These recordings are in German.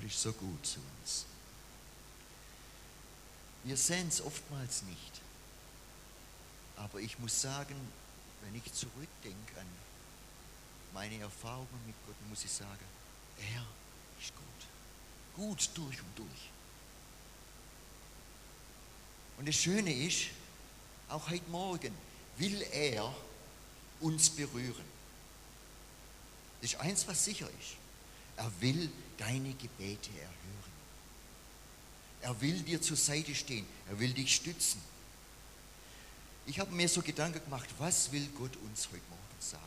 ist so gut zu uns. Wir sehen es oftmals nicht. Aber ich muss sagen, wenn ich zurückdenke an meine Erfahrungen mit Gott, muss ich sagen, er ist gut. Gut durch und durch. Und das Schöne ist, auch heute Morgen will er uns berühren. Das ist eins, was sicher ist. Er will deine Gebete erhören. Er will dir zur Seite stehen. Er will dich stützen. Ich habe mir so Gedanken gemacht, was will Gott uns heute Morgen sagen?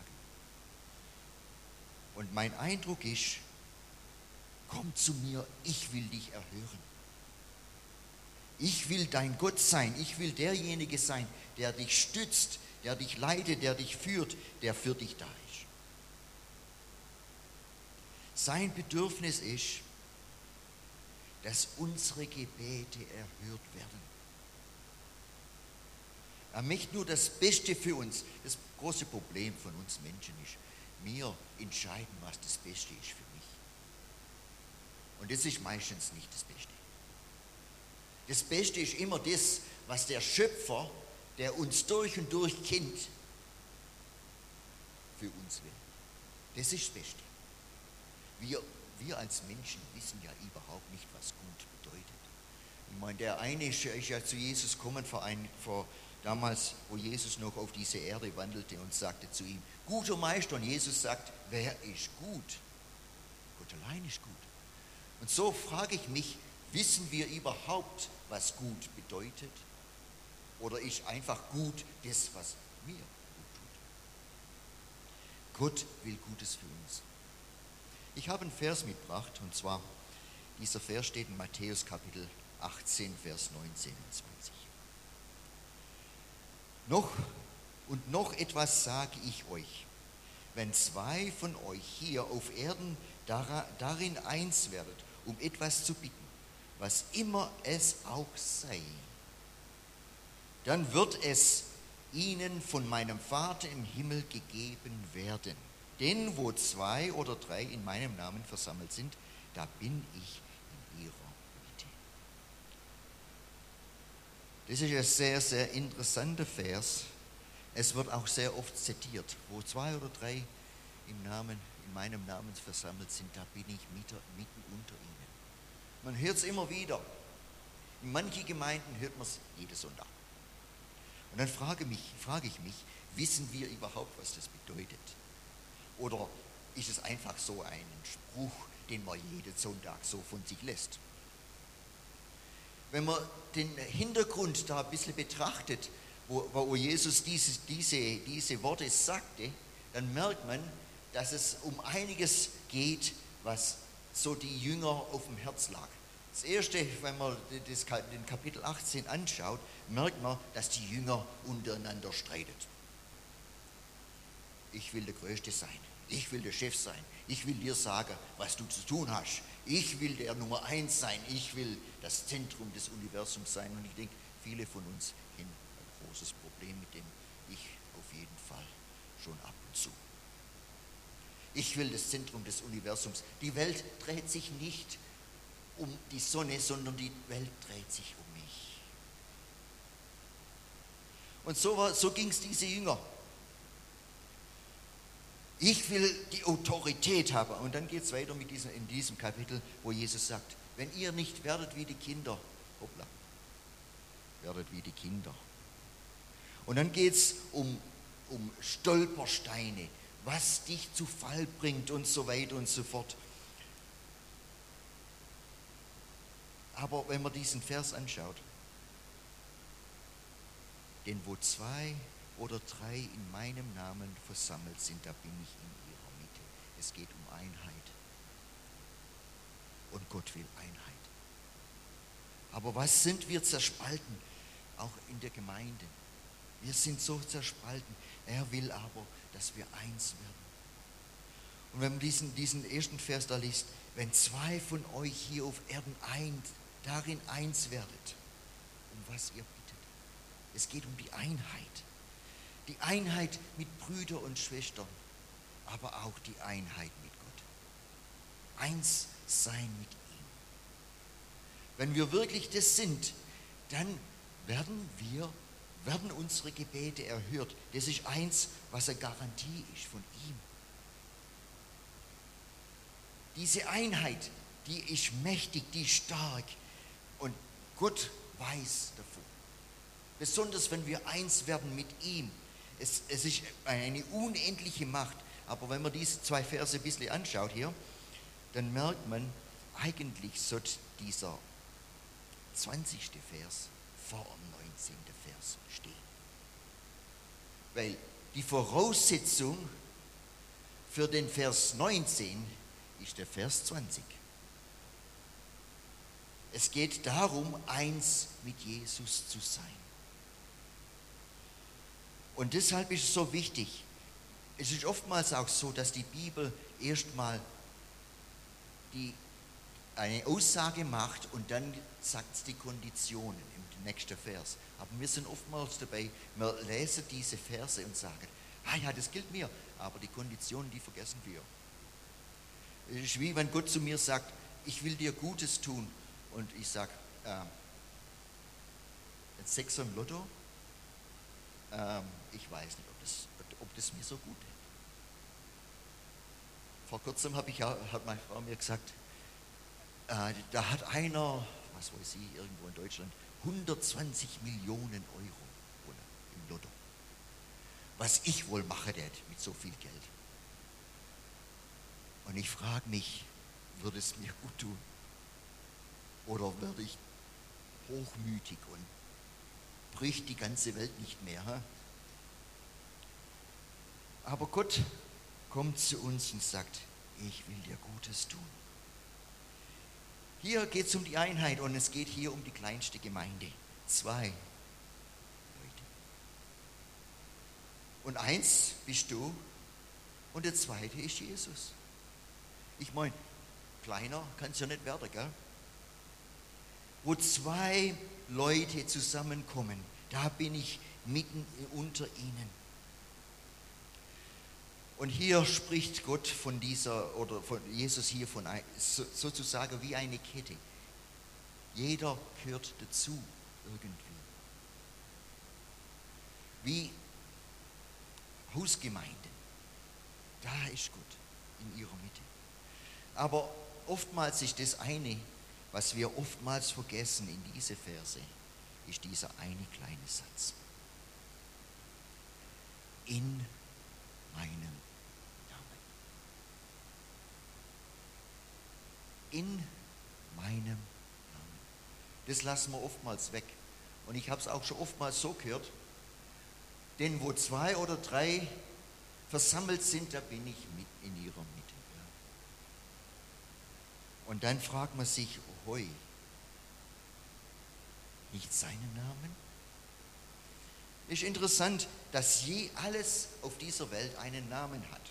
Und mein Eindruck ist, komm zu mir, ich will dich erhören. Ich will dein Gott sein. Ich will derjenige sein, der dich stützt, der dich leitet, der dich führt, der für dich da ist. Sein Bedürfnis ist, dass unsere Gebete erhört werden. Er möchte nur das Beste für uns. Das große Problem von uns Menschen ist, wir entscheiden, was das Beste ist für mich. Und das ist meistens nicht das Beste. Das Beste ist immer das, was der Schöpfer, der uns durch und durch kennt, für uns will. Das ist das Beste. Wir als Menschen wissen ja überhaupt nicht, was gut bedeutet. Ich meine, der eine ist ja zu Jesus gekommen vor damals, wo Jesus noch auf diese Erde wandelte und sagte zu ihm, guter Meister. Und Jesus sagt, wer ist gut? Gott allein ist gut. Und so frage ich mich, wissen wir überhaupt, was gut bedeutet? Oder ist einfach gut das, was mir gut tut? Gott will Gutes für uns. Ich habe einen Vers mitgebracht, und zwar, dieser Vers steht in Matthäus Kapitel 18, Vers 19 und 20. Noch etwas sage ich euch. Wenn zwei von euch hier auf Erden darin eins werdet, um etwas zu bitten, was immer es auch sei, dann wird es ihnen von meinem Vater im Himmel gegeben werden. Denn wo zwei oder drei in meinem Namen versammelt sind, da bin ich in ihrer Mitte. Das ist ein sehr, sehr interessanter Vers. Es wird auch sehr oft zitiert. Wo zwei oder drei in meinem Namen versammelt sind, da bin ich mitten unter ihnen. Man hört es immer wieder. In manchen Gemeinden hört man es jeden Sonntag. Und dann frage ich mich, wissen wir überhaupt, was das bedeutet? Oder ist es einfach so ein Spruch, den man jeden Sonntag so von sich lässt? Wenn man den Hintergrund da ein bisschen betrachtet, wo Jesus diese Worte sagte, dann merkt man, dass es um einiges geht, was so die Jünger auf dem Herz lag. Das Erste, wenn man den Kapitel 18 anschaut, merkt man, dass die Jünger untereinander streiten. Ich will der Größte sein. Ich will der Chef sein. Ich will dir sagen, was du zu tun hast. Ich will der Nummer 1 sein. Ich will das Zentrum des Universums sein. Und ich denke, viele von uns kennen ein großes Problem mit dem Ich auf jeden Fall schon ab und zu. Ich will das Zentrum des Universums. Die Welt dreht sich nicht um die Sonne, sondern die Welt dreht sich um mich. Und so ging es diese Jünger. Ich will die Autorität haben. Und dann geht es weiter in diesem Kapitel, wo Jesus sagt, wenn ihr nicht werdet wie die Kinder, werdet wie die Kinder. Und dann geht es um Stolpersteine, was dich zu Fall bringt und so weiter und so fort. Aber wenn man diesen Vers anschaut, denn wo zwei oder drei in meinem Namen versammelt sind, da bin ich in ihrer Mitte. Es geht um Einheit. Und Gott will Einheit. Aber was sind wir zerspalten? Auch in der Gemeinde. Wir sind so zerspalten. Er will aber, dass wir eins werden. Und wenn man diesen ersten Vers da liest, wenn zwei von euch hier auf Erden darin eins werdet, um was ihr bittet. Es geht um die Einheit. Die Einheit mit Brüdern und Schwestern, aber auch die Einheit mit Gott. Eins sein mit ihm. wenn wir wirklich das sind, dann werden unsere Gebete erhört. Das ist eins, was eine Garantie ist von ihm. Diese Einheit, die ist mächtig, die ist stark und Gott weiß davon. Besonders wenn wir eins werden mit ihm. Es ist eine unendliche Macht. Aber wenn man diese 2 Verse ein bisschen anschaut hier, dann merkt man, eigentlich sollte dieser 20. Vers vor dem 19. Vers stehen. Weil die Voraussetzung für den Vers 19 ist der Vers 20. Es geht darum, eins mit Jesus zu sein. Und deshalb ist es so wichtig. Es ist oftmals auch so, dass die Bibel erstmal eine Aussage macht und dann sagt es die Konditionen im nächsten Vers. Aber wir sind oftmals dabei, wir lesen diese Verse und sagen, ja, das gilt mir, aber die Konditionen, die vergessen wir. Es ist wie wenn Gott zu mir sagt, ich will dir Gutes tun und ich sage, ein Sechser im Lotto, ich weiß nicht, ob das mir so gut ist. Vor kurzem hat meine Frau mir gesagt, da hat einer, was weiß ich, irgendwo in Deutschland, 120 Millionen Euro im Lotto. Was ich wohl mache mit so viel Geld? Und ich frage mich, würde es mir gut tun? Oder werde ich hochmütig und bricht die ganze Welt nicht mehr? Ha? Aber Gott kommt zu uns und sagt, ich will dir Gutes tun. Hier geht es um die Einheit und es geht hier um die kleinste Gemeinde. 2 Leute. Und eins bist du und der zweite ist Jesus. Ich meine, kleiner kann es ja nicht werden, gell? Wo 2 Leute zusammenkommen, da bin ich mitten unter ihnen. Und hier spricht Gott von von Jesus hier von sozusagen wie eine Kette. Jeder gehört dazu irgendwie. Wie Hausgemeinden. Da ist Gott in ihrer Mitte. Aber oftmals ist das eine, was wir oftmals vergessen in diese Verse, ist dieser eine kleine Satz. In meinem Namen. In meinem Namen. Das lassen wir oftmals weg. Und ich habe es auch schon oftmals so gehört, denn wo 2 oder 3 versammelt sind, da bin ich mit in ihrer Mitte. Ja. Und dann fragt man sich, hoi, nicht seinen Namen? Ist interessant, dass alles auf dieser Welt einen Namen hat.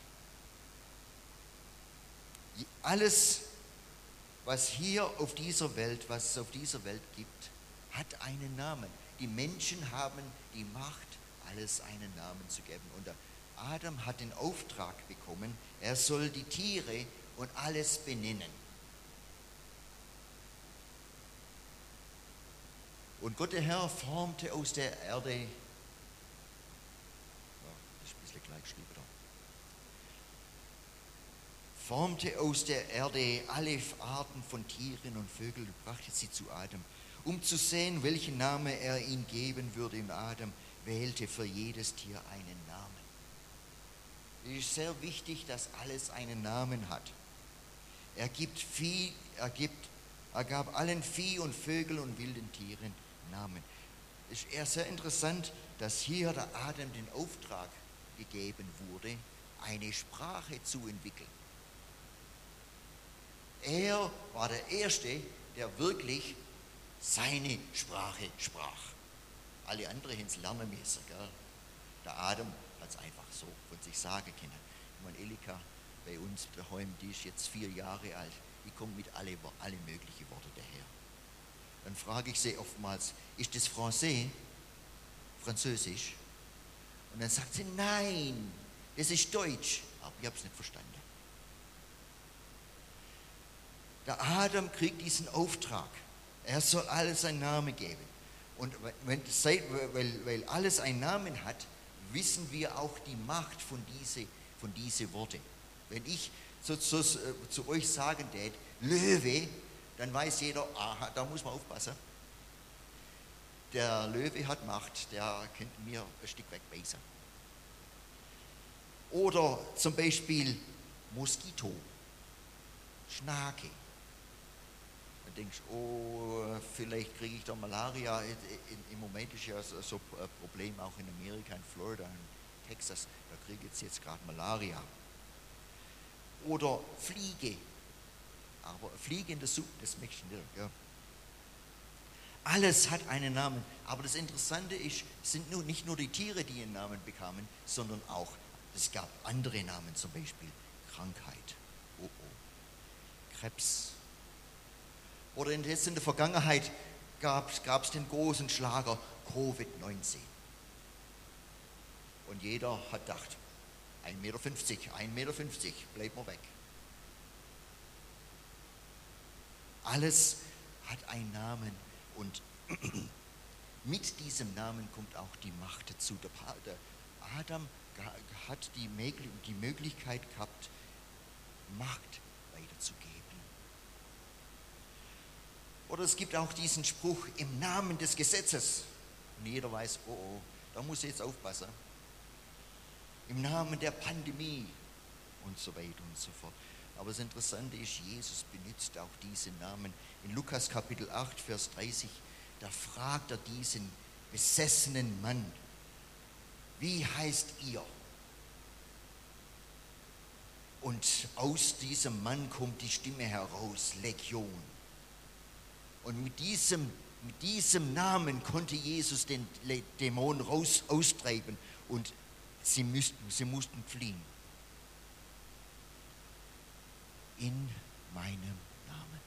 Alles, was auf dieser Welt gibt, hat einen Namen. Die Menschen haben die Macht, alles einen Namen zu geben. Und der Adam hat den Auftrag bekommen, er soll die Tiere und alles benennen. Und Gott der Herr formte aus der Erde, ja, das ist ein bisschen gleich geschrieben da, formte aus der Erde alle Arten von Tieren und Vögeln und brachte sie zu Adam, um zu sehen, welchen Namen er ihm geben würde. Und Adam wählte für jedes Tier einen Namen. Es ist sehr wichtig, dass alles einen Namen hat. Er gab allen Vieh und Vögeln und wilden Tieren Namen. Es ist eher sehr interessant, dass hier der Adam den Auftrag gegeben wurde, eine Sprache zu entwickeln. Er war der Erste, der wirklich seine Sprache sprach. Alle anderen haben es lernen müssen. Gell? Der Adam hat es einfach so von sich sagen können. Ich meine, Elika bei uns daheim, die ist jetzt 4 Jahre alt, die kommt mit alle möglichen Worte daher. Dann frage ich sie oftmals, ist das Französisch? Und dann sagt sie, nein, das ist Deutsch. Aber ich habe es nicht verstanden. Der Adam kriegt diesen Auftrag Er soll alles einen Namen geben. Und weil alles einen Namen hat, wissen wir auch die Macht von diese Worte. Wenn ich zu euch sagen tät, Löwe, dann weiß jeder, aha, da muss man aufpassen. Der Löwe hat Macht, der könnte mir ein Stück weg beißen. Oder zum Beispiel Moskito, Schnake. Dann denkst du, oh, vielleicht kriege ich da Malaria. Im Moment ist ja so ein Problem auch in Amerika, in Florida, in Texas. Da kriege ich jetzt gerade Malaria. Oder Fliege. Aber Fliege in der Suppe, das möchtest du nicht. Ja. Alles hat einen Namen. Aber das Interessante ist, es sind nicht nur die Tiere, die einen Namen bekamen, sondern auch, es gab andere Namen, zum Beispiel Krankheit, Krebs. Oder jetzt in der Vergangenheit gab es den großen Schlager Covid-19. Und jeder hat gedacht, 1,50 Meter, 1,50 Meter, bleib mal weg. Alles hat einen Namen und mit diesem Namen kommt auch die Macht dazu. Der Adam hat die Möglichkeit gehabt, Macht weiterzugeben. Oder es gibt auch diesen Spruch, im Namen des Gesetzes. Und jeder weiß, oh, da muss ich jetzt aufpassen. Im Namen der Pandemie und so weiter und so fort. Aber das Interessante ist, Jesus benutzt auch diese Namen. In Lukas Kapitel 8, Vers 30, da fragt er diesen besessenen Mann, wie heißt ihr? Und aus diesem Mann kommt die Stimme heraus, Legion. Und mit diesem Namen konnte Jesus den Dämon austreiben und sie mussten fliehen. In meinem Namen.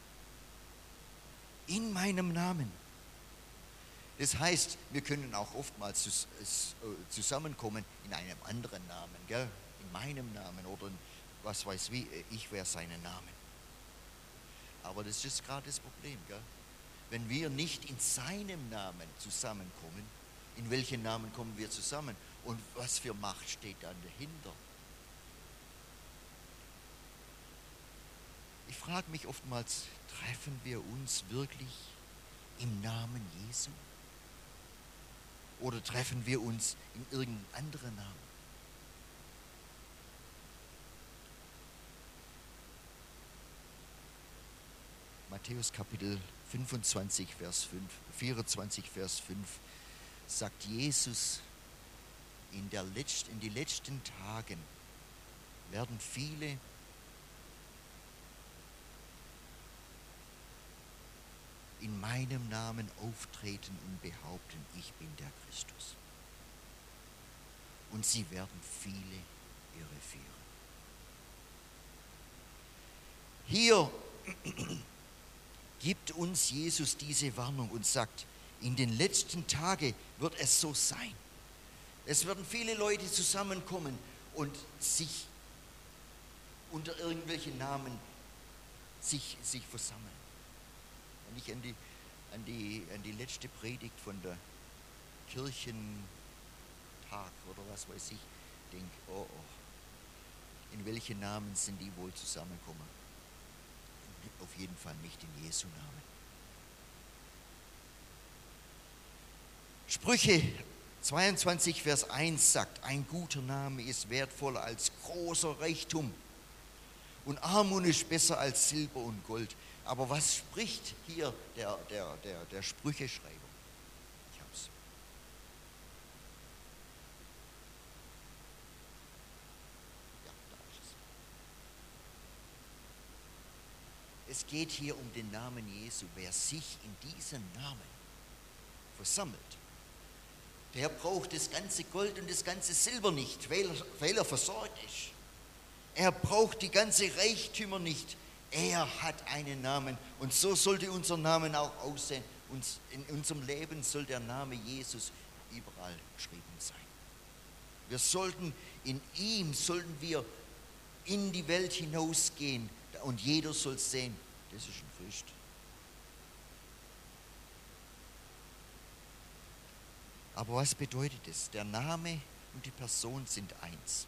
In meinem Namen. Das heißt, wir können auch oftmals zusammenkommen in einem anderen Namen, gell? In meinem Namen oder in, was weiß wie, ich wäre seinen Namen. Aber das ist gerade das Problem, gell? Wenn wir nicht in seinem Namen zusammenkommen, in welchen Namen kommen wir zusammen? Und was für Macht steht dann dahinter? Ich frage mich oftmals, treffen wir uns wirklich im Namen Jesu? Oder treffen wir uns in irgendeinem anderen Namen? Matthäus Kapitel 24, Vers 24, Vers 5 sagt Jesus, in die letzten Tagen werden viele in meinem Namen auftreten und behaupten, ich bin der Christus. Und sie werden viele irreführen. Hier gibt uns Jesus diese Warnung und sagt, in den letzten Tagen wird es so sein. Es werden viele Leute zusammenkommen und sich unter irgendwelchen Namen sich versammeln. Wenn ich an die letzte Predigt von der Kirchentag oder was weiß ich denke, oh, in welchen Namen sind die wohl zusammenkommen? Auf jeden Fall nicht in Jesu Namen. Sprüche 22, Vers 1 sagt, ein guter Name ist wertvoller als großer Reichtum und Armut ist besser als Silber und Gold. Aber was spricht hier der Sprücheschreiber? Ich hab's. Ja, da ist es. Es geht hier um den Namen Jesu. Wer sich in diesen Namen versammelt, der braucht das ganze Gold und das ganze Silber nicht, weil er versorgt ist. Er braucht die ganze Reichtümer nicht. Er hat einen Namen und so sollte unser Name auch aussehen. In unserem Leben soll der Name Jesus überall geschrieben sein. Wir sollten in ihm, in die Welt hinausgehen und jeder soll sehen, das ist ein Christ. Aber was bedeutet es? Der Name und die Person sind eins.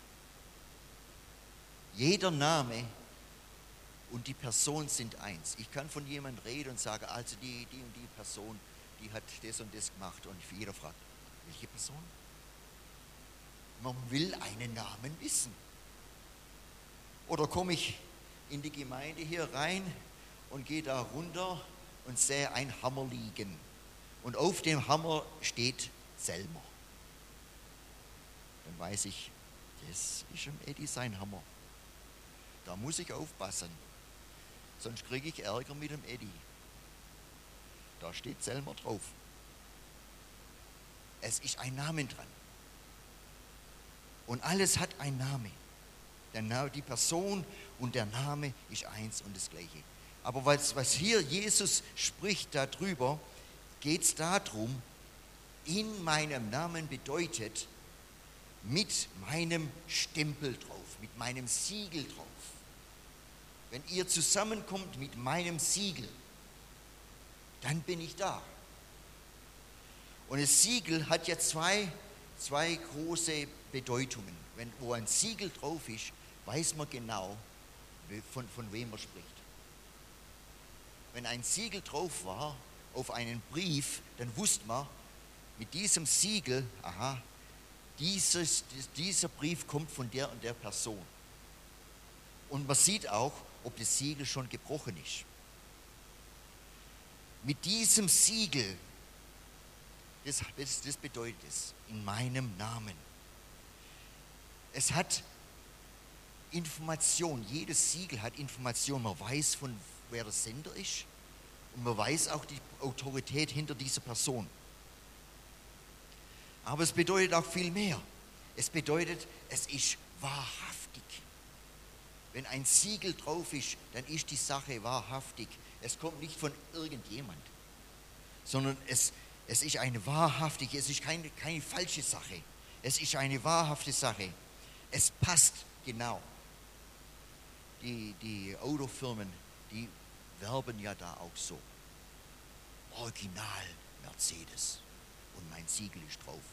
Jeder Name und die Person sind eins. Ich kann von jemandem reden und sagen, also die und die Person, die hat das und das gemacht. Und jeder fragt, welche Person? Man will einen Namen wissen. Oder komme ich in die Gemeinde hier rein und gehe da runter und sehe einen Hammer liegen. Und auf dem Hammer steht Selmer. Dann weiß ich, das ist im Eddie sein Hammer. Da muss ich aufpassen, sonst kriege ich Ärger mit dem Eddie. Da steht Selmer drauf. Es ist ein Name dran. Und alles hat einen Namen. Die Person und der Name ist eins und das Gleiche. Aber was hier Jesus spricht darüber, geht es darum, in meinem Namen bedeutet, mit meinem Stempel drauf, mit meinem Siegel drauf. Wenn ihr zusammenkommt mit meinem Siegel, dann bin ich da. Und das Siegel hat ja zwei große Bedeutungen. Wo ein Siegel drauf ist, weiß man genau, von wem man spricht. Wenn ein Siegel drauf war auf einen Brief, dann wusste man, mit diesem Siegel, aha, dieser Brief kommt von der und der Person. Und man sieht auch, ob das Siegel schon gebrochen ist. Mit diesem Siegel, das bedeutet es, in meinem Namen. Es hat Information, jedes Siegel hat Information. Man weiß, von wer der Sender ist und man weiß auch die Autorität hinter dieser Person. Aber es bedeutet auch viel mehr. Es bedeutet, es ist wahrhaftig. Wenn ein Siegel drauf ist, dann ist die Sache wahrhaftig. Es kommt nicht von irgendjemand, sondern es ist eine wahrhaftige, es ist keine falsche Sache. Es ist eine wahrhafte Sache. Es passt genau. Die Autofirmen, die werben ja da auch so. Original Mercedes. Und mein Siegel ist drauf.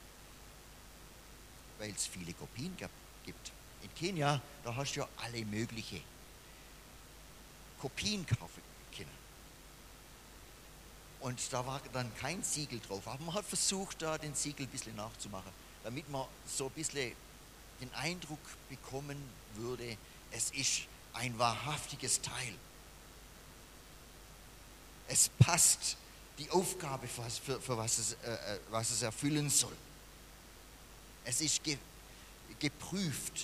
Weil es viele Kopien gibt. In Kenia, da hast du ja alle möglichen Kopien kaufen können. Und da war dann kein Siegel drauf. Aber man hat versucht, da den Siegel ein bisschen nachzumachen, damit man so ein bisschen den Eindruck bekommen würde, es ist ein wahrhaftiges Teil. Es passt die Aufgabe, für was es erfüllen soll. Es ist geprüft.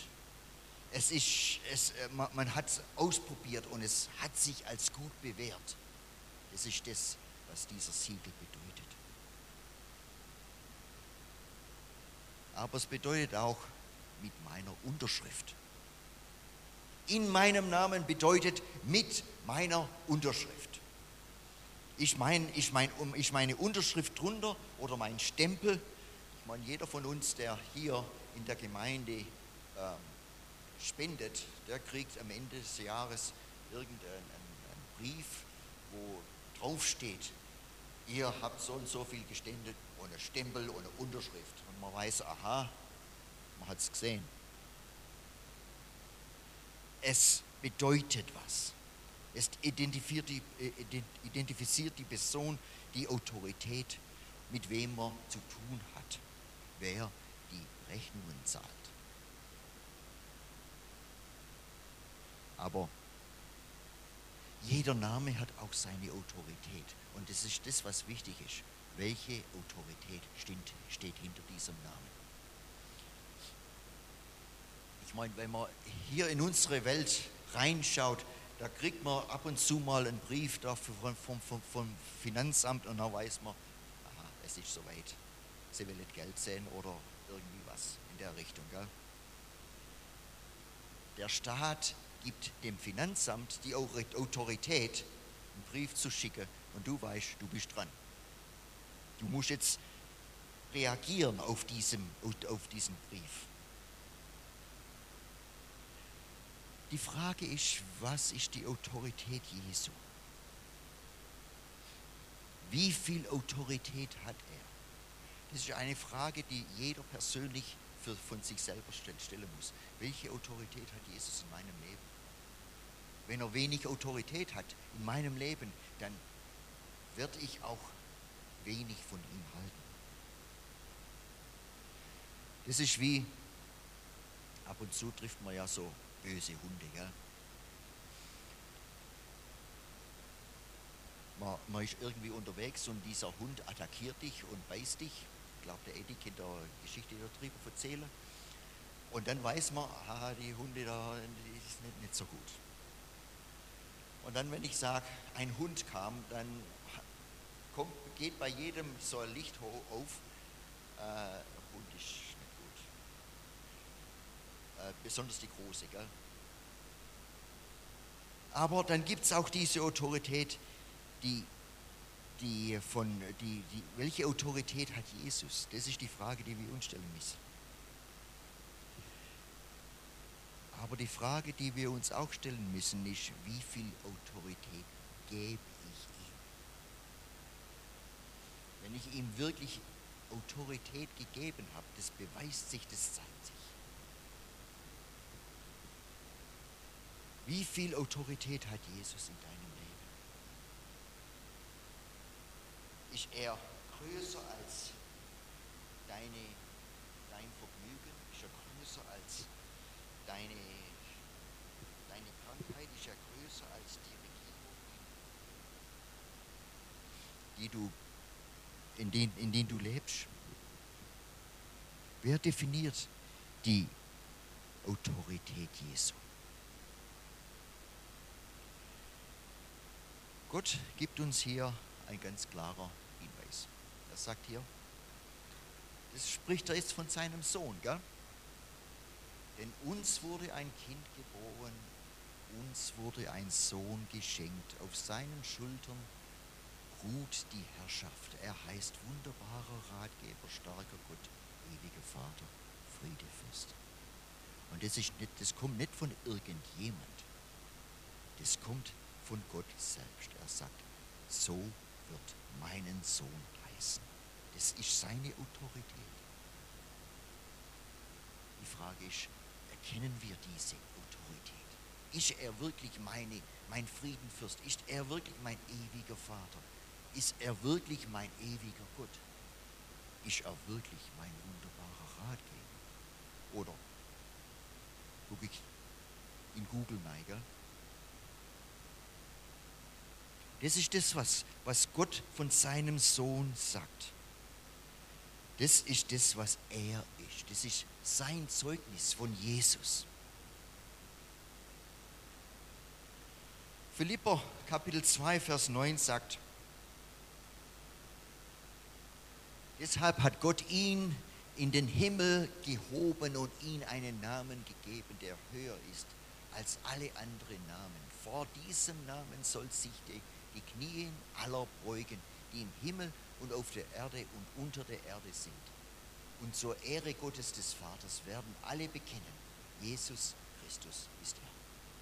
Man hat es ausprobiert und es hat sich als gut bewährt. Das ist das, was dieser Siegel bedeutet. Aber es bedeutet auch mit meiner Unterschrift. In meinem Namen bedeutet mit meiner Unterschrift. Ich meine Unterschrift drunter oder mein Stempel. Ich meine, jeder von uns, der hier in der Gemeinde spendet, der kriegt am Ende des Jahres irgendeinen Brief, wo drauf steht, ihr habt so und so viel gespendet, ohne Stempel, ohne Unterschrift. Und man weiß, aha, man hat es gesehen. Es bedeutet was. Es identifiziert die Person, die Autorität, mit wem man zu tun hat, wer die Rechnungen zahlt. Aber jeder Name hat auch seine Autorität. Und das ist das, was wichtig ist. Welche Autorität steht hinter diesem Namen? Ich meine, wenn man hier in unsere Welt reinschaut, da kriegt man ab und zu mal einen Brief vom Finanzamt und dann weiß man, aha, es ist soweit. Sie will nicht Geld sehen oder irgendwie was in der Richtung. Gell? Der Staat gibt dem Finanzamt die Autorität, einen Brief zu schicken und du weißt, du bist dran. Du musst jetzt reagieren auf diesen Brief. Die Frage ist, was ist die Autorität Jesu? Wie viel Autorität hat er? Das ist eine Frage, die jeder persönlich von sich selber stellen muss. Welche Autorität hat Jesus in meinem Leben? Wenn er wenig Autorität hat in meinem Leben, dann werde ich auch wenig von ihm halten. Das ist wie, ab und zu trifft man ja so böse Hunde. Gell? Man ist irgendwie unterwegs und dieser Hund attackiert dich und beißt dich. Ich glaube, der Eddie kennt der Geschichte darüber erzählen. Und dann weiß man, die Hunde da, die ist nicht so gut. Und dann, wenn ich sage, ein Hund kam, dann geht bei jedem so ein Licht auf, Hund ist nicht gut. Besonders die große, gell? Aber dann gibt es auch diese Autorität, welche Autorität hat Jesus? Das ist die Frage, die wir uns stellen müssen. Aber die Frage, die wir uns auch stellen müssen, ist, wie viel Autorität gebe ich ihm? Wenn ich ihm wirklich Autorität gegeben habe, das beweist sich, das zeigt sich. Wie viel Autorität hat Jesus in deinem Leben? Ist er größer als dein Vergnügen? Ist er größer als deine Krankheit? Ist er größer als die Regierung, in denen du lebst? Wer definiert die Autorität Jesu? Gott gibt uns hier ein ganz klarer Hinweis. Er sagt hier, das spricht er jetzt von seinem Sohn, gell? Denn uns wurde ein Kind geboren, uns wurde ein Sohn geschenkt. Auf seinen Schultern ruht die Herrschaft. Er heißt wunderbarer Ratgeber, starker Gott, ewiger Vater, Friedefürst. Und das kommt nicht von irgendjemand. Das kommt von Gott selbst. Er sagt, so wird meinen Sohn heißen. Das ist seine Autorität. Die Frage ist, erkennen wir diese Autorität? Ist er wirklich mein Friedenfürst? Ist er wirklich mein ewiger Vater? Ist er wirklich mein ewiger Gott? Ist er wirklich mein wunderbarer Ratgeber? Oder gucke ich in Google rein, gell? Das ist das, was Gott von seinem Sohn sagt. Das ist das, was er ist. Das ist sein Zeugnis von Jesus. Philipper Kapitel 2, Vers 9 sagt, deshalb hat Gott ihn in den Himmel gehoben und ihm einen Namen gegeben, der höher ist als alle anderen Namen. Vor diesem Namen soll sich die Knie aller beugen, die im Himmel und auf der Erde und unter der Erde sind. Und zur Ehre Gottes des Vaters werden alle bekennen, Jesus Christus ist Herr.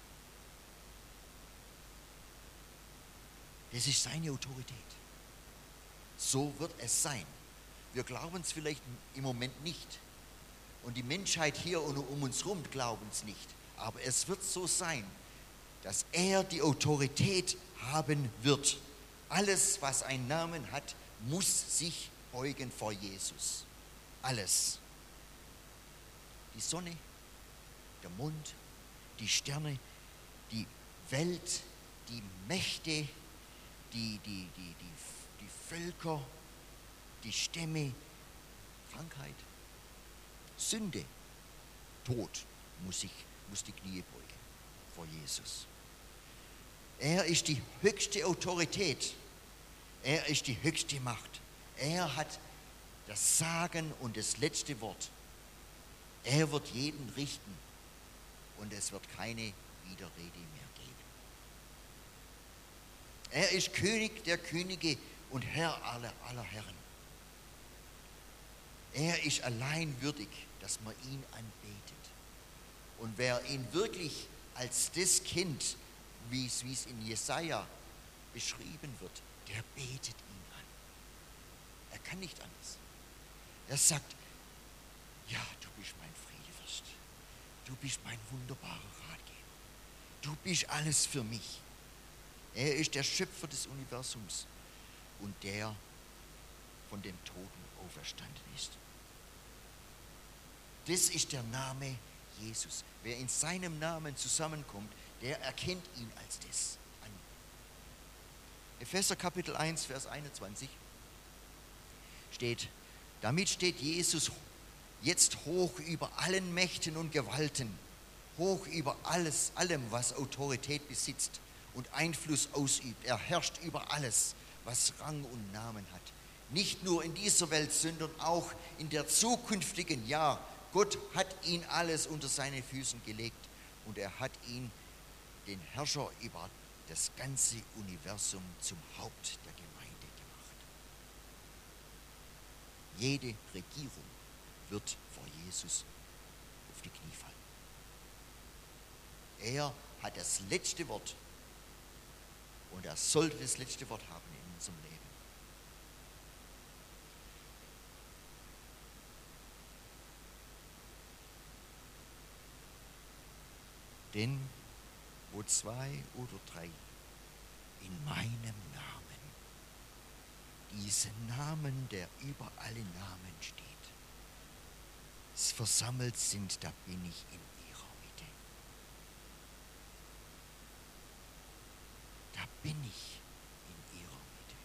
Das ist seine Autorität. So wird es sein. Wir glauben es vielleicht im Moment nicht. Und die Menschheit hier um uns herum glauben es nicht. Aber es wird so sein, dass er die Autorität haben wird. Alles, was einen Namen hat, muss sich beugen vor Jesus. Alles. Die Sonne, der Mond, die Sterne, die Welt, die Mächte, die Völker, die Stämme, Krankheit, Sünde, Tod muss die Knie beugen vor Jesus. Er ist die höchste Autorität. Er ist die höchste Macht. Er hat das Sagen und das letzte Wort. Er wird jeden richten und es wird keine Widerrede mehr geben. Er ist König der Könige und Herr aller Herren. Er ist allein würdig, dass man ihn anbetet. Und wer ihn wirklich als das Kind, wie es in Jesaja beschrieben wird, der betet ihn an. Er kann nicht anders. Er sagt, ja, du bist mein Friedefürst. Du bist mein wunderbarer Ratgeber. Du bist alles für mich. Er ist der Schöpfer des Universums und der von den Toten auferstanden ist. Das ist der Name Jesus. Wer in seinem Namen zusammenkommt, der erkennt ihn als das an. Epheser Kapitel 1, Vers 21 steht, damit steht Jesus jetzt hoch über allen Mächten und Gewalten, hoch über allem, was Autorität besitzt und Einfluss ausübt. Er herrscht über alles, was Rang und Namen hat. Nicht nur in dieser Welt, sondern auch in der zukünftigen. Ja, Gott hat ihn alles unter seine Füßen gelegt und er hat ihn, den Herrscher über das ganze Universum, zum Haupt der Gemeinde gemacht. Jede Regierung wird vor Jesus auf die Knie fallen. Er hat das letzte Wort und er sollte das letzte Wort haben in unserem Leben. Denn wo 2 oder 3 in meinem Namen, diesen Namen, der über alle Namen steht, versammelt sind, da bin ich in ihrer Mitte. Da bin ich in ihrer Mitte.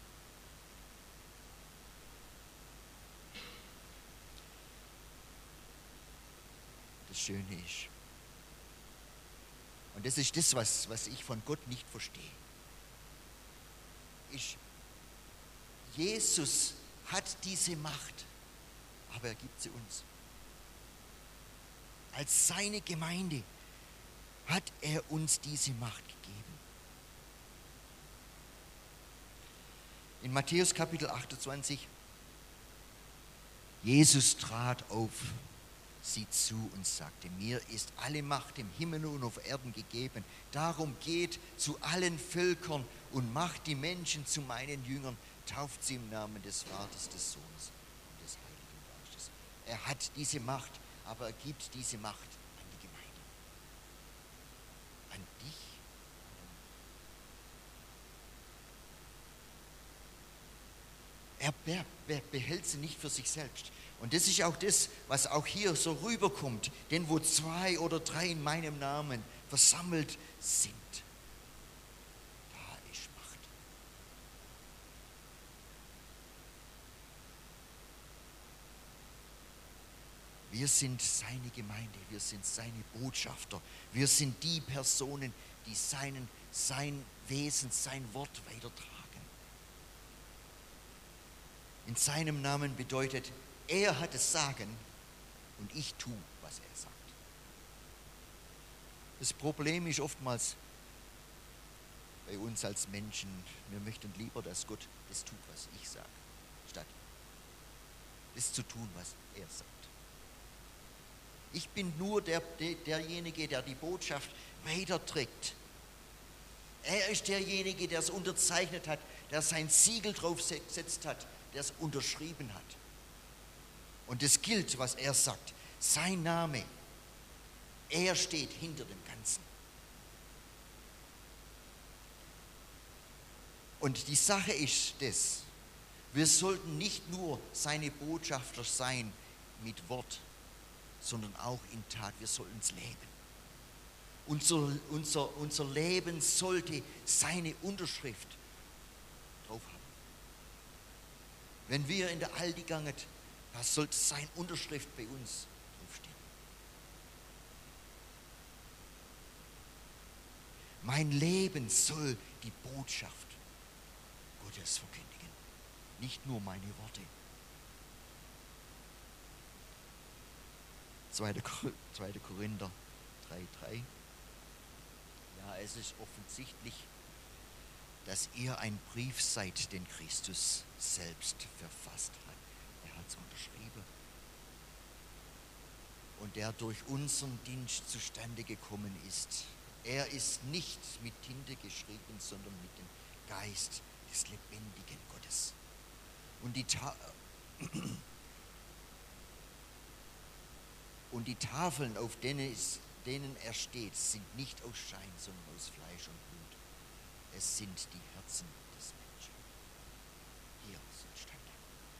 Das Schöne ist, und das ist das, was ich von Gott nicht verstehe, ist, Jesus hat diese Macht, aber er gibt sie uns. Als seine Gemeinde hat er uns diese Macht gegeben. In Matthäus Kapitel 28, Jesus trat auf sie zu und sagte, mir ist alle Macht im Himmel und auf Erden gegeben. Darum geht zu allen Völkern und macht die Menschen zu meinen Jüngern, tauft sie im Namen des Vaters, des Sohnes und des Heiligen Geistes. Er hat diese Macht, aber er gibt diese Macht an die Gemeinde. An dich. Er behält sie nicht für sich selbst. Und das ist auch das, was auch hier so rüberkommt. Denn wo 2 oder 3 in meinem Namen versammelt sind, da ist Macht. Wir sind seine Gemeinde, wir sind seine Botschafter. Wir sind die Personen, die sein Wesen, sein Wort weitertragen. In seinem Namen bedeutet, er hat es Sagen und ich tue, was er sagt. Das Problem ist oftmals bei uns als Menschen, wir möchten lieber, dass Gott das tut, was ich sage, statt das zu tun, was er sagt. Ich bin nur derjenige, der die Botschaft weiterträgt. Er ist derjenige, der es unterzeichnet hat, der sein Siegel draufgesetzt hat, der es unterschrieben hat. Und es gilt, was er sagt. Sein Name, er steht hinter dem Ganzen. Und die Sache ist das, wir sollten nicht nur seine Botschafter sein mit Wort, sondern auch in Tat, wir sollten es leben. Unser Leben sollte seine Unterschrift drauf haben. Wenn wir in der Aldi gehen, da sollte seine Unterschrift bei uns draufstehen. Mein Leben soll die Botschaft Gottes verkündigen, nicht nur meine Worte. 2. Korinther 3,3. Ja, es ist offensichtlich, dass ihr ein Brief seid, den Christus selbst verfasst hat. Er hat es unterschrieben. Und der durch unseren Dienst zustande gekommen ist. Er ist nicht mit Tinte geschrieben, sondern mit dem Geist des lebendigen Gottes. Und Und die Tafeln, auf denen er steht, sind nicht aus Schein, sondern aus Fleisch und Blut. Es sind die Herzen des Menschen. Hier sind Stande.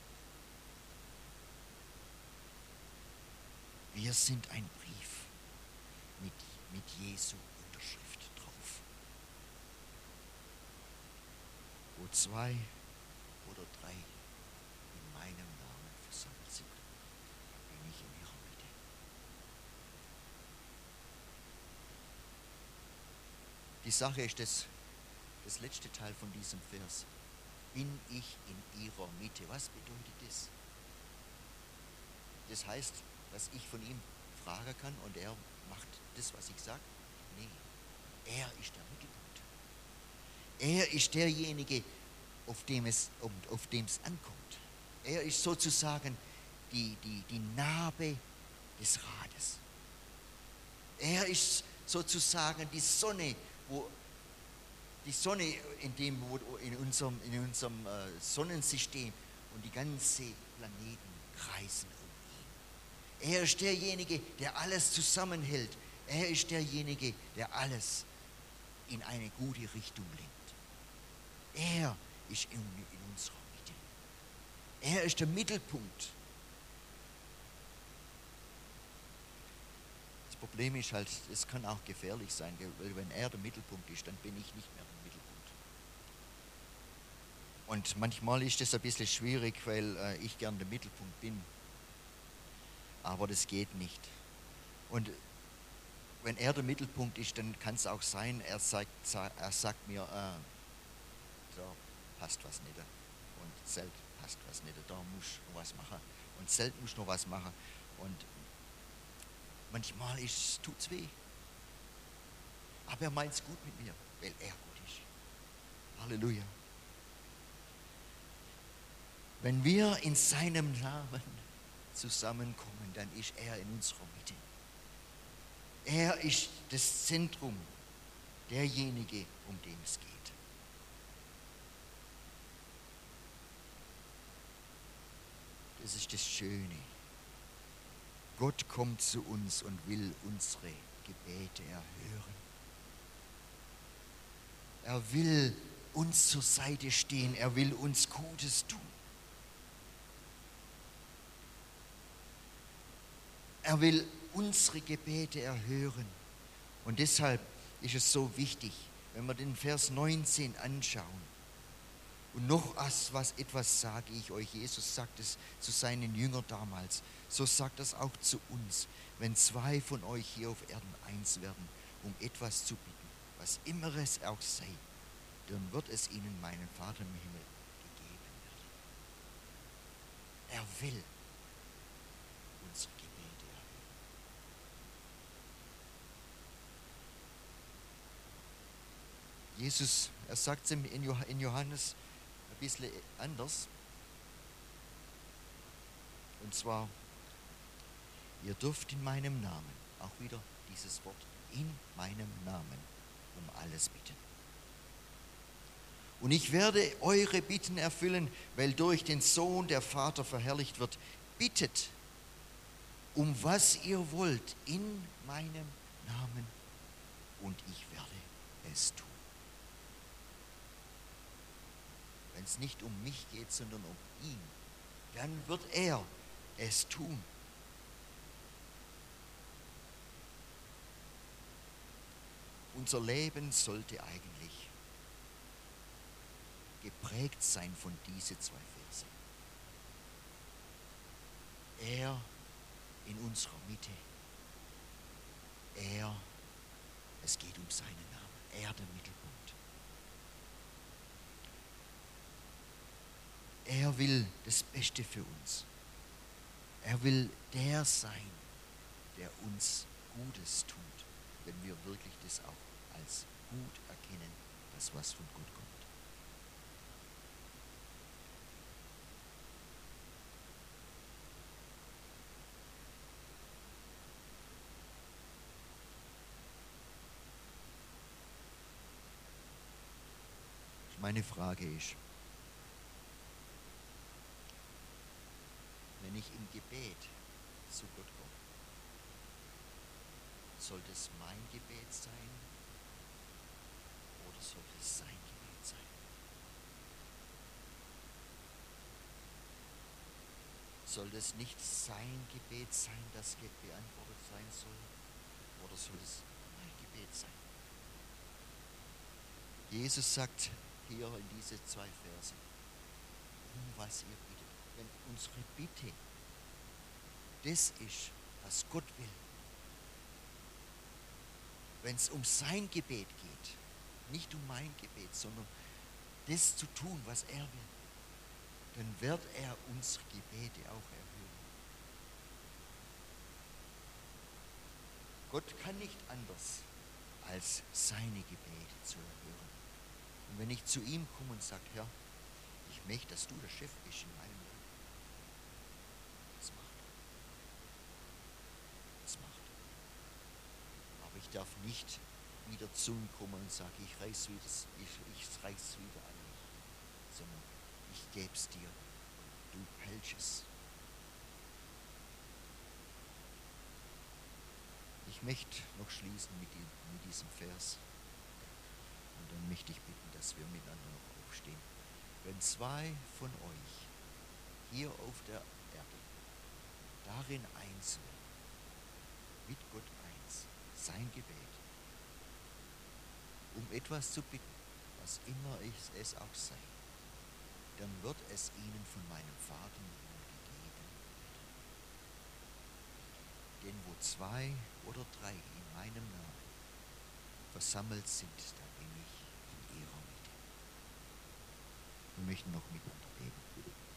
Wir sind ein Brief mit Jesu Unterschrift drauf. Wo 2 oder 3 in meinem Namen versammelt sind, da bin ich in ihrer Mitte. Die Sache ist das letzte Teil von diesem Vers. Bin ich in ihrer Mitte? Was bedeutet das? Das heißt, dass ich von ihm fragen kann und er macht das, was ich sage? Nee, er ist der Mittelpunkt. Er ist derjenige, auf dem es ankommt. Er ist sozusagen die Narbe des Rades. Er ist sozusagen die Sonne, in unserem Sonnensystem und die ganzen Planeten kreisen um ihn. Er ist derjenige, der alles zusammenhält. Er ist derjenige, der alles in eine gute Richtung lenkt. Er ist in unserer Mitte. Er ist der Mittelpunkt. Das Problem ist halt, es kann auch gefährlich sein, weil wenn er der Mittelpunkt ist, dann bin ich nicht mehr der Mittelpunkt. Und manchmal ist das ein bisschen schwierig, weil ich gern der Mittelpunkt bin. Aber das geht nicht. Und wenn er der Mittelpunkt ist, dann kann es auch sein, er sagt mir, da passt was nicht. Und Zelt passt was nicht. Da musst du noch was machen. Und Zelt muss noch was machen. Und manchmal tut es weh. Aber er meint es gut mit mir, weil er gut ist. Halleluja. Wenn wir in seinem Namen zusammenkommen, dann ist er in unserer Mitte. Er ist das Zentrum, derjenige, um den es geht. Das ist das Schöne. Gott kommt zu uns und will unsere Gebete erhören. Er will uns zur Seite stehen. Er will uns Gutes tun. Er will unsere Gebete erhören. Und deshalb ist es so wichtig, wenn wir den Vers 19 anschauen. Und noch etwas sage ich euch. Jesus sagt es zu seinen Jüngern damals. So sagt es auch zu uns. Wenn 2 von euch hier auf Erden eins werden, um etwas zu bitten, was immer es auch sei, dann wird es ihnen meinen Vater im Himmel gegeben werden. Er will unsere Gebete erhören. Jesus, er sagt es in Johannes ein bisschen anders. Und zwar, ihr dürft in meinem Namen, auch wieder dieses Wort, in meinem Namen um alles bitten. Und ich werde eure Bitten erfüllen, weil durch den Sohn der Vater verherrlicht wird. Bittet, um was ihr wollt, in meinem Namen, und ich werde es tun. Wenn es nicht um mich geht, sondern um ihn, dann wird er es tun. Unser Leben sollte eigentlich geprägt sein von diesen 2 Verse. Er in unserer Mitte. Es geht um seinen Namen. Er der Mittelpunkt. Er will das Beste für uns. Er will der sein, der uns Gutes tut, wenn wir wirklich das auch als gut erkennen, das was von Gott kommt. Meine Frage ist, wenn ich im Gebet zu Gott komme, Soll das mein Gebet sein oder soll das sein Gebet sein? Soll das nicht sein Gebet sein, das beantwortet sein soll? Oder soll es mein Gebet sein? Jesus sagt hier in diese 2 Verse, um was ihr bittet. Wenn unsere Bitte das ist, was Gott will, wenn es um sein Gebet geht, nicht um mein Gebet, sondern das zu tun, was er will, dann wird er unsere Gebete auch erhören. Gott kann nicht anders, als seine Gebete zu erhören. Und wenn ich zu ihm komme und sage, Herr, ich möchte, dass du der Chef bist in meinem Leben, das macht er. Das macht er. Aber ich darf nicht wieder zu ihm kommen und sagen, ich reiß wieder an mich, sondern ich gebe es dir, du hältst es. Ich möchte noch schließen mit diesem Vers. Und dann möchte ich bitten, dass wir miteinander noch aufstehen. Wenn 2 von euch hier auf der Erde darin eins werden, mit Gott eins, sein Gebet, um etwas zu bitten, was immer es auch sei, dann wird es ihnen von meinem Vater im Himmel gegeben werden. Denn wo 2 oder 3 in meinem Namen versammelt sind, da bin ich in ihrer Mitte. Wir möchten noch miteinander beten.